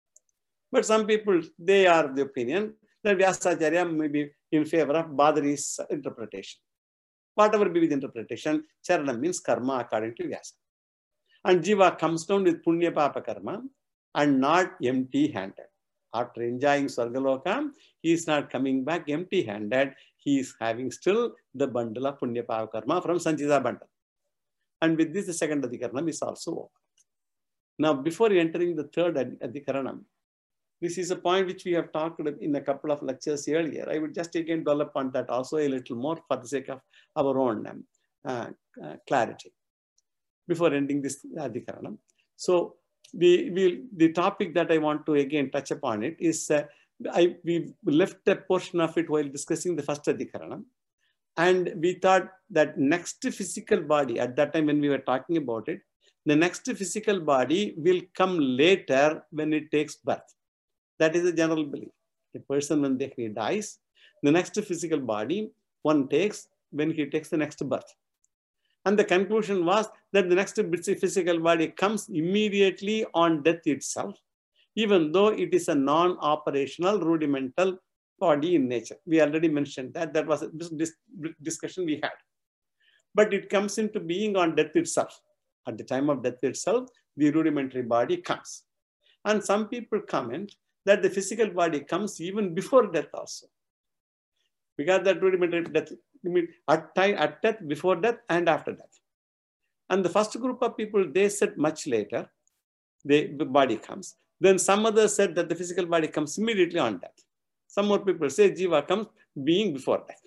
But some people, they are of the opinion that Vyasacharya may be in favor of Badari's interpretation. Whatever be the interpretation, Charanam means karma according to Vyasa. And Jiva comes down with Punya Papa karma and not empty-handed. After enjoying Swargaloka, he is not coming back empty-handed. He is having still the bundle of Punya Papa karma from Sanchita bundle. And with this, the second Adhikaranam is also over. Now, before entering the third Adhikaranam, this is a point which we have talked in a couple of lectures earlier. I would just again develop on that also a little more for the sake of our own um, uh, uh, clarity. Before ending this Adhikaranam. So, the, we, the topic that I want to again touch upon it is, uh, I, we left a portion of it while discussing the first Adhikaranam. And we thought that next physical body, at that time when we were talking about it, the next physical body will come later when it takes birth. That is a general belief. A person, when he dies, the next physical body one takes when he takes the next birth. And the conclusion was that the next physical body comes immediately on death itself, even though it is a non-operational rudimental body in nature. We already mentioned that. That was a dis discussion we had. But it comes into being on death itself. At the time of death itself, the rudimentary body comes. And some people comment that the physical body comes even before death also. Because that rudimentary death, at time, at death, before death, and after death. And the first group of people, they said much later, the body comes. Then some others said that the physical body comes immediately on death. Some more people say Jiva comes being before death.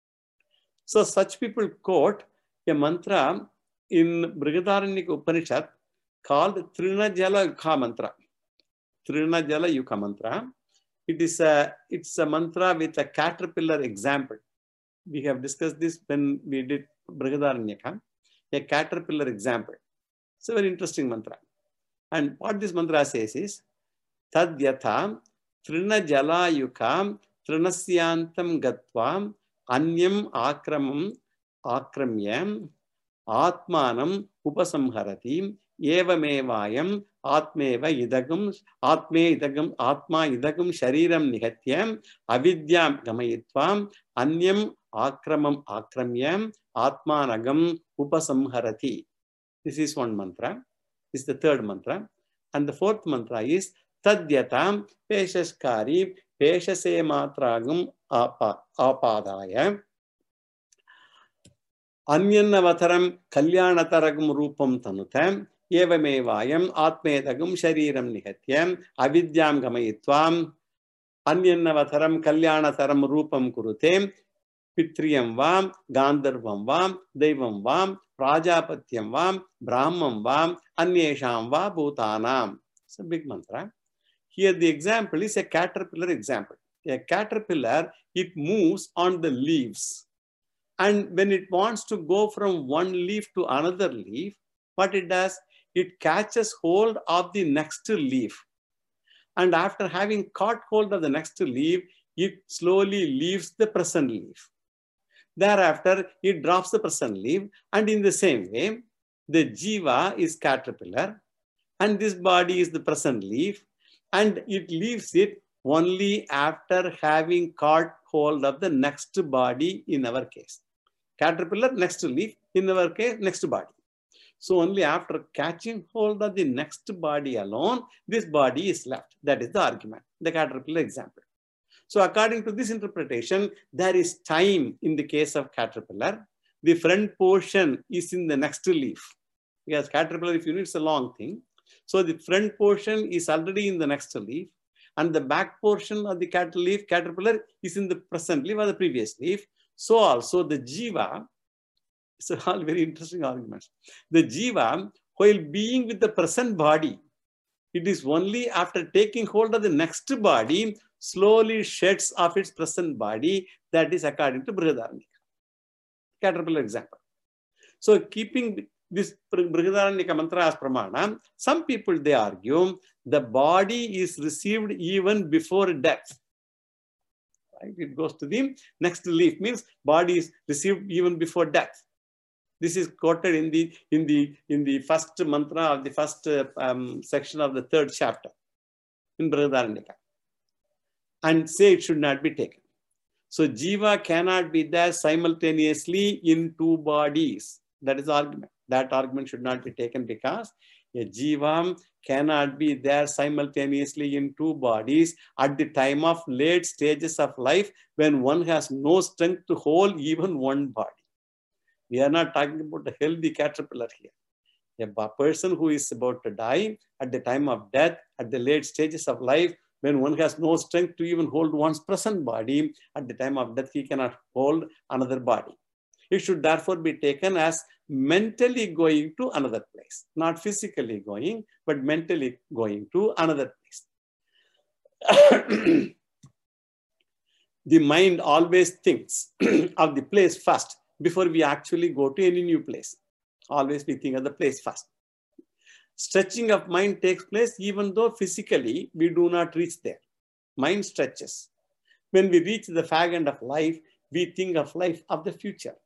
So such people quote a mantra in Brihadaranyaka Upanishad called Trinajala Kha mantra. Trinajala Yuka mantra. It is a, it's a mantra with a caterpillar example. We have discussed this when we did Brihadaranyaka, a caterpillar example. It's a very interesting mantra. And what this mantra says is, Tadyatha Trinajala Yuka Trinasyantam Gatva Anyam Akramam Akramyam Atmanam Upasamharati Evamevayam Atmeva Idagam Atme Idagam Atma Idagam Shariram Nihatyam Avidyam Gamayitvam Anyam Akramam Akramyam Atmanagam Upasamharati. This is one mantra. This is the third mantra. And the fourth mantra is Tadyatam Peshaskari Peshase Matragam Apadaya Anyanavataram Kalyanatharagam Rupam Tanutam Evamevayam Atmedagam Shariram Nihatyam Avidyam Gamayitvam Anyanavataram Kalyanatharam Rupam Kurutem Pitriyam Vam Gandharvam Vam Devam Vam Prajapatyam Vam Brahmam Vam Anyesham Va Bhutanam. It's a big mantra. Here the example is a caterpillar example. A caterpillar, it moves on the leaves. And when it wants to go from one leaf to another leaf, what it does, it catches hold of the next leaf. And after having caught hold of the next leaf, it slowly leaves the present leaf. Thereafter, it drops the present leaf. And in the same way, the jiva is caterpillar. And this body is the present leaf. And it leaves it only after having caught hold of the next body in our case. Caterpillar, next leaf, in our case, next body. So only after catching hold of the next body alone, this body is left. That is the argument, the caterpillar example. So according to this interpretation, there is time in the case of caterpillar. The front portion is in the next leaf. Because caterpillar, if you need, it's a long thing. So the front portion is already in the next leaf. And the back portion of the cat leaf, caterpillar is in the present leaf or the previous leaf. So also the jiva, it's all very interesting arguments. The jiva, while being with the present body, it is only after taking hold of the next body, slowly sheds off its present body. That is according to Brihadaranyaka. Caterpillar example. So keeping this Brihadaranyaka mantra as pramana, some people, they argue the body is received even before death. Right? It goes to the next leaf, means body is received even before death. This is quoted in the in the in the first mantra of the first uh, um, section of the third chapter in Brihadaranyaka, and say it should not be taken. So jiva cannot be there simultaneously in two bodies. That is the argument. That argument should not be taken because a jiva cannot be there simultaneously in two bodies at the time of late stages of life when one has no strength to hold even one body. We are not talking about a healthy caterpillar here. A person who is about to die at the time of death, at the late stages of life, when one has no strength to even hold one's present body, at the time of death, he cannot hold another body. It should therefore be taken as mentally going to another place, not physically going, but mentally going to another place. The mind always thinks of the place first before we actually go to any new place. Always we think of the place first. Stretching of mind takes place even though physically we do not reach there. Mind stretches. When we reach the fag end of life, we think of life of the future.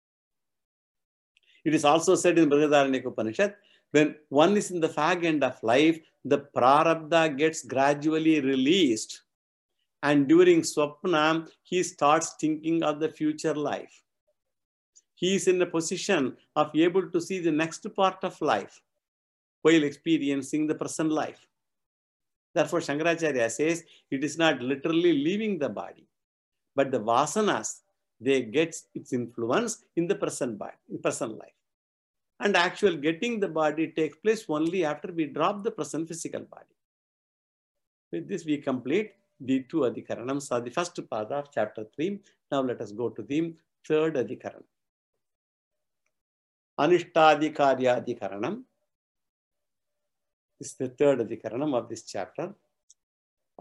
It is also said in Brihadaranyaka Upanishad, when one is in the fag end of life, the prarabdha gets gradually released. And during swapna, he starts thinking of the future life. He is in a position of able to see the next part of life while experiencing the present life. Therefore, Shankaracharya says, it is not literally leaving the body, but the vasanas, they get its influence in the present body, in present life. And actual getting the body takes place only after we drop the present physical body. With this, we complete the two adhikaranams or the first part of chapter three. Now let us go to the third adhikaranam. Anishtadhikaryadhikaranam. This is the third adhikaranam of this chapter.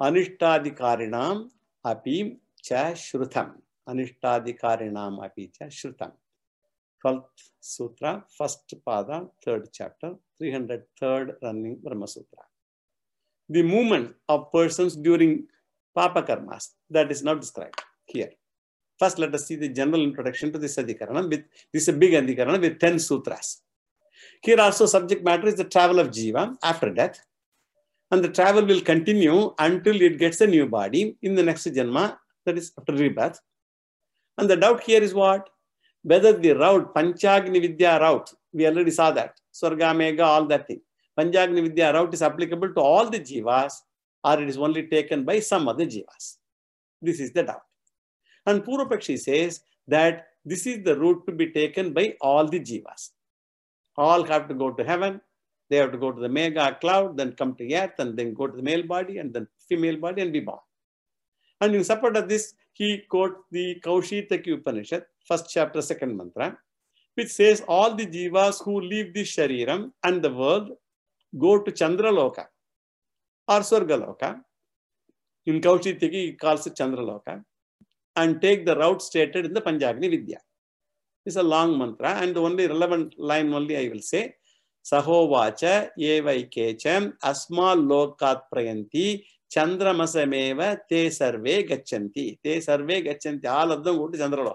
Anishtadikarinam api cha shrutam. Anishtadikarinam api cha shrutam. twelfth Sutra, first Pada, third chapter, three hundred third running Brahma Sutra. The movement of persons during Papa Karmas, that is not described here. First, let us see the general introduction to this Adhikarana. With, this is a big Adhikarana with ten sutras. Here also subject matter is the travel of Jiva after death. And the travel will continue until it gets a new body in the next Janma, that is after rebirth. And the doubt here is what? Whether the route, Panchagni Vidya route, we already saw that, Swarga, Mega, all that thing. Panchagni Vidya route is applicable to all the Jivas, or it is only taken by some other Jivas. This is the doubt. And Purvapakshi says that this is the route to be taken by all the Jivas. All have to go to heaven. They have to go to the Mega cloud, then come to earth, and then go to the male body, and then female body, and be born. And in support of this, he quotes the Kaushitaki Upanishad, first chapter, second mantra, which says all the Jivas who leave the Shariram and the world go to Chandraloka or Swargaloka. In Kaushitaki, he calls it Chandraloka, and take the route stated in the Panchagni Vidya. It's a long mantra, and the only relevant line only I will say, Sahovacha evaikecham asma lokat prayanti chandramasameva te sarve gachanti. Te sarve gachanti. All of them go to Chandraloka.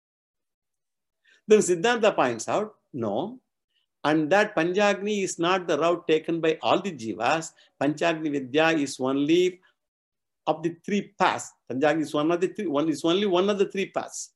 Then Siddhanta points out, no, and that Panchagni is not the route taken by all the Jivas. Panchagni Vidya is only of the three paths. Panchagni is one of the three, one is only one of the three paths.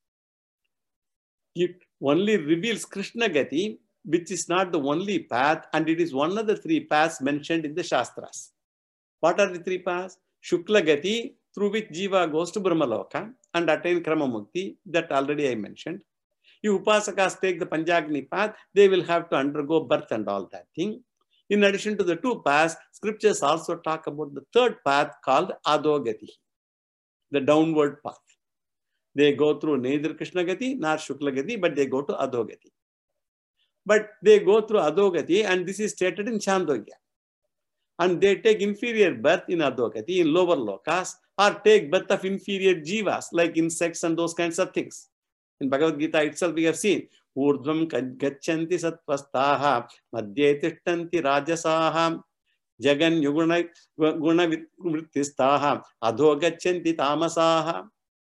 It only reveals Krishna Gati, which is not the only path, and it is one of the three paths mentioned in the Shastras. What are the three paths? Shukla Gati, through which Jiva goes to Brahmaloka and attain Krama Mukti, that already I mentioned. If Upasakas take the Panchagni path, they will have to undergo birth and all that thing. In addition to the two paths, scriptures also talk about the third path called Adogati, the downward path. They go through neither Krishna Gati nor Shukla Gati, but they go to Adogati. But they go through Adogati, and this is stated in Chandogya. And they take inferior birth in Adogati, in lower lokas, or take birth of inferior jivas, like insects and those kinds of things. In Bhagavad Gita itself, we have seen, Urdhvam gachanti satvastaha, madhye tishtanti rajasaha, jagan yuguna guna vrittistaha, adho gachanti tamasaha.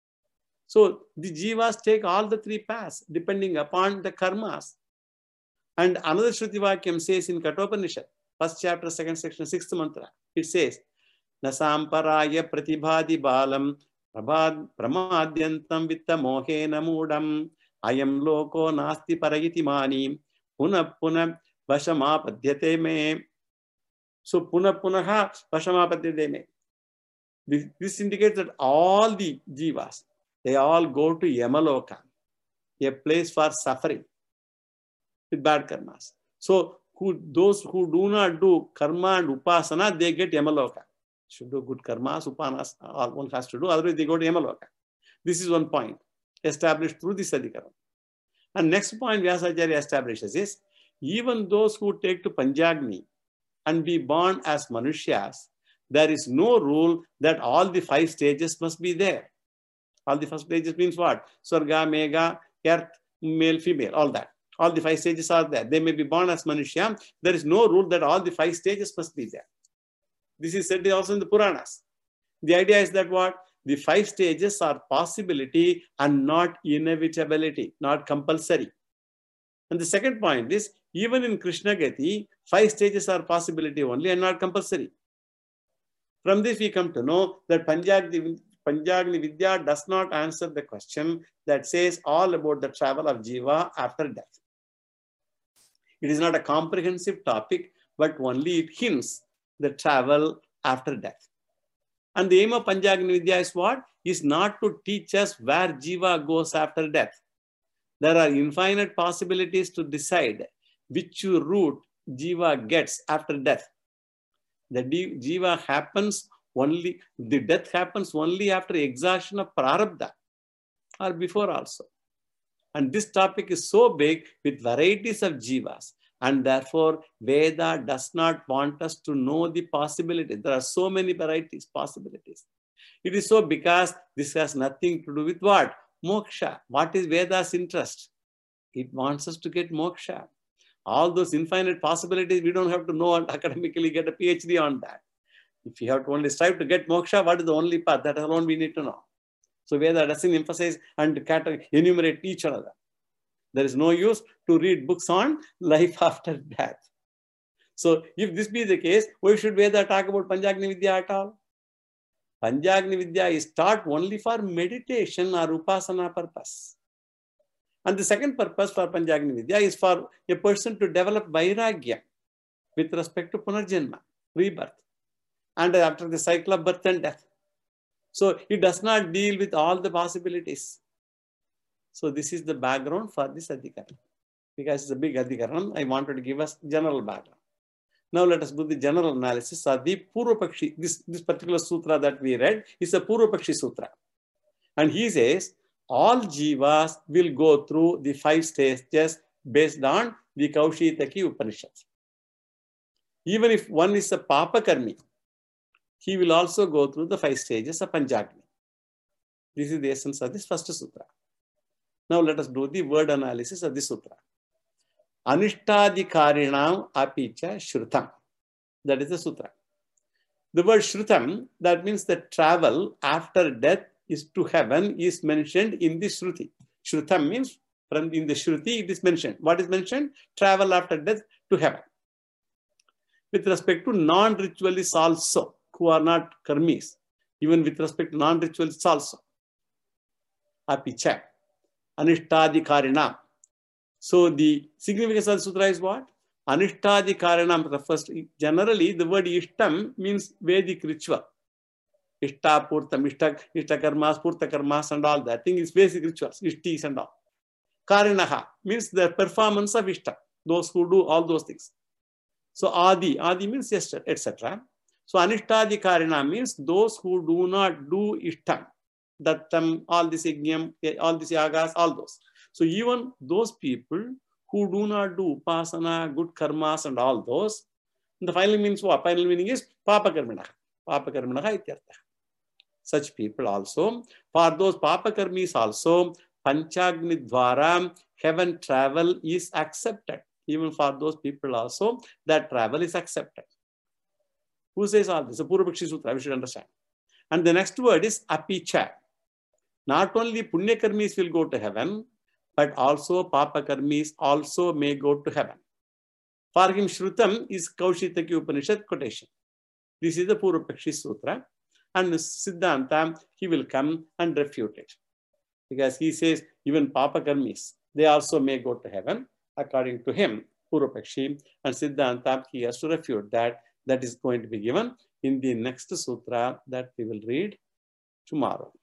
So the jivas take all the three paths, depending upon the karmas. And another Shruti Vakyam says in Kathopanishad, first chapter, second section, sixth mantra, it says, Nasamparaya pratibhadi balam pramadyantam vitta mohena mudam ayam loko nasti parayiti mani puna puna vashamapadyate me. So puna punaha vashamapadyate me. This, this indicates that all the jivas, they all go to Yamaloka, a place for suffering with bad karmas. So who, those who do not do karma and upasana, they get Yamaloka. Should do good karmas, upanas, all one has to do, otherwise they go to Yamaloka. This is one point established through this Adhikaram. And next point Vyasacharya establishes is, even those who take to Panchagni and be born as Manushyas, there is no rule that all the five stages must be there. All the five stages means what? Swarga, Mega, Earth, male, female, all that. All the five stages are there. They may be born as Manushya. There is no rule that all the five stages must be there. This is said also in the Puranas. The idea is that what? The five stages are possibility and not inevitability, not compulsory. And the second point is, even in Krishna Gati, five stages are possibility only and not compulsory. From this we come to know that Panchagni, Panchagni Vidya does not answer the question that says all about the travel of Jiva after death. It is not a comprehensive topic, but only it hints the travel after death. And the aim of Panchagni Vidya is what? Is not to teach us where Jiva goes after death. There are infinite possibilities to decide which route Jiva gets after death. The Jiva happens only, the death happens only after exhaustion of Prarabdha, or before also. And this topic is so big with varieties of Jivas. And therefore, Veda does not want us to know the possibilities. There are so many varieties, possibilities. It is so because this has nothing to do with what? Moksha. What is Veda's interest? It wants us to get moksha. All those infinite possibilities, we don't have to know and academically get a PhD on that. If you have to only strive to get moksha, what is the only path? That alone we need to know. So Veda doesn't emphasize and enumerate each other. There is no use to read books on life after death. So if this be the case, why should Veda talk about Panchagni Vidya at all? Panchagni Vidya is taught only for meditation or upasana purpose. And the second purpose for Panchagni Vidya is for a person to develop vairagya with respect to Punarjanma, rebirth, and after the cycle of birth and death. So it does not deal with all the possibilities. So this is the background for this Adhikaran. Because it's a big Adhikaran, I wanted to give us general background. Now let us do the general analysis of the Purvapakshi. This, this particular sutra that we read is a Purvapakshi sutra. And he says, all jivas will go through the five stages based on the Kaushitaki Upanishad. Even if one is a Papakarmi, he will also go through the five stages of Panchagni. This is the essence of this first sutra. Now let us do the word analysis of this sutra. Anishtadikarinam apicha shrutam. That is the sutra. The word shrutam, that means the travel after death is to heaven, is mentioned in the Shruti. Shrutam means from in the Shruti it is mentioned. What is mentioned? Travel after death to heaven. With respect to non-ritualists also, who are not karmis, even with respect to non-ritualists also. Apicha. Anishtadikarinam. So the significance of the sutra is what? Anishtadikarinam. The first, generally the word ishtam means Vedic ritual. Ishta, Purtam, Ishta, Ishta karmas, Purta karmas and all that thing is basic rituals, Ishtis and all. Karinaha means the performance of Ishta, those who do all those things. So Adi, Adi means yesterday, et cetera. So Anishtadikarinam means those who do not do Ishtam. Dattam, all this yajnam, all this yagas, all those. So even those people who do not do upasana, good karmas and all those, the final means what? Final meaning is papa karminaha. Papa karminaha ityartha. Such people also, for those papa karmis also, Panchagni Dwara, heaven travel is accepted. Even for those people also, that travel is accepted. Who says all this? The Purvapakshi Sutra, we should understand. And the next word is apicha. Not only Punya Karmis will go to heaven, but also Papa Karmis also may go to heaven. For him, Shrutam is Kaushitaki Upanishad quotation. This is the Purvapakshi Sutra. And Siddhanta, he will come and refute it. Because he says, even Papa Karmis, they also may go to heaven, according to him, Purvapakshi. And Siddhanta, he has to refute that. That is going to be given in the next sutra that we will read tomorrow.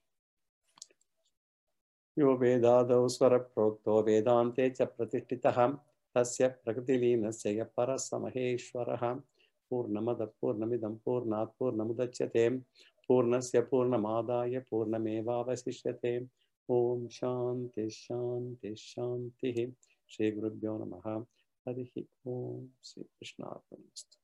Yo vedado swara prokto vedante cha pratishtitah tasya prakritilīnasya parasamaheshwarah purnamada purnamidam purnat purnamudachyate purnasya purnamadaya purnamevavasishyate om shanti shanti shanti Shri Gurubhyo Namaha Harihi Om Sri Krishna Arpanamastu.